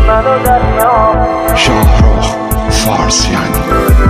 شاهرخ فارسیانی.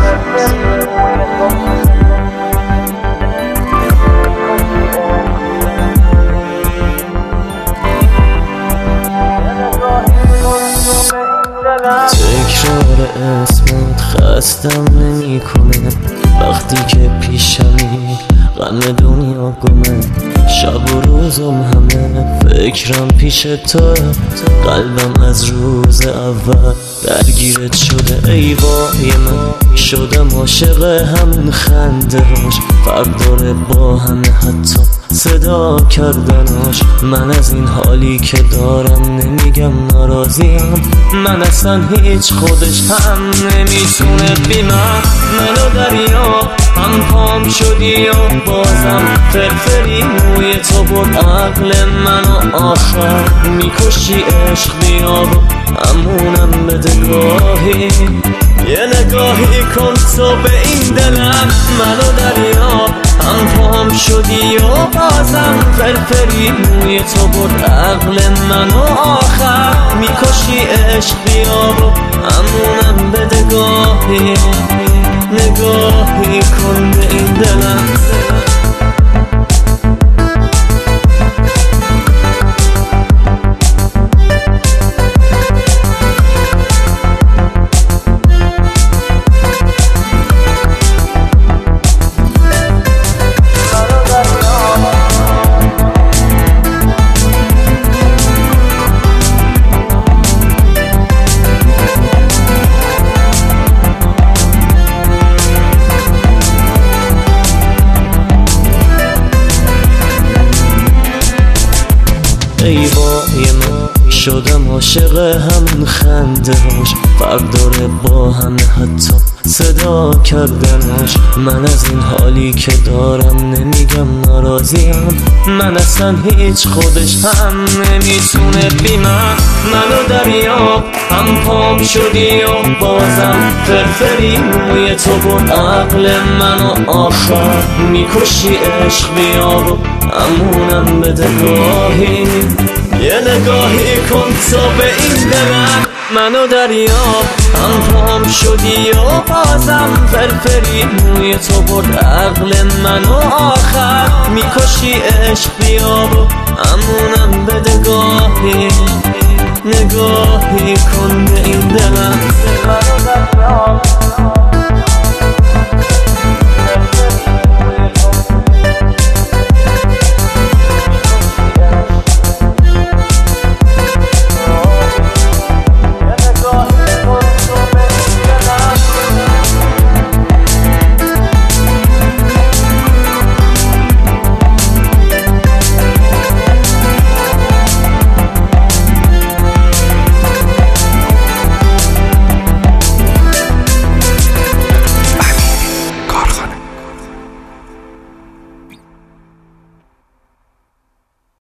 تکرار اسمت خستم نمی کنه وقتی که پیشمی غم دنیا گمه شب و روزم همه فکرم پیش تو قلبم از روز اول درگیرت شده ای وای من شدم عاشق همون خنده هاش فرق داره با همه حتی صدا کردناش من از این حالی که دارم نمیگم ناراضیم من اصلا هیچ خودش هم نمیتونه بی منو دریا هم پام شدی و بازم فرفری موی تو بود عقل منو آخر میکشی عشق بیا و امونم بده گاهی یه نگاهی کن تو به این دلم منو دریا هم پام شدی و بازم فرفری موی تو بود عقل منو آخر میکشی عشق بیا و امونم بده گاهی نگاهی کن به این دلم ای وای من شدم عاشق همون خنده هاش فرق داره با همه حتی صدا کردناش من از این حالی که دارم نمیگم ناراضیم من اصلا هیچ خودش هم نمیتونه بی منو دریا هم پام شدی و بازم فرفری موی تو بود عقل منو آخر میکشی عشق بیا و امونم بده گاهی یه نگاهی کن تو به این دلم منو دریاب هم پام شدی و بازم فرفری موی تو برد عقل منو آخر میکشی عشق بیا و امونم بده گاهی نگاهی کن به این دلم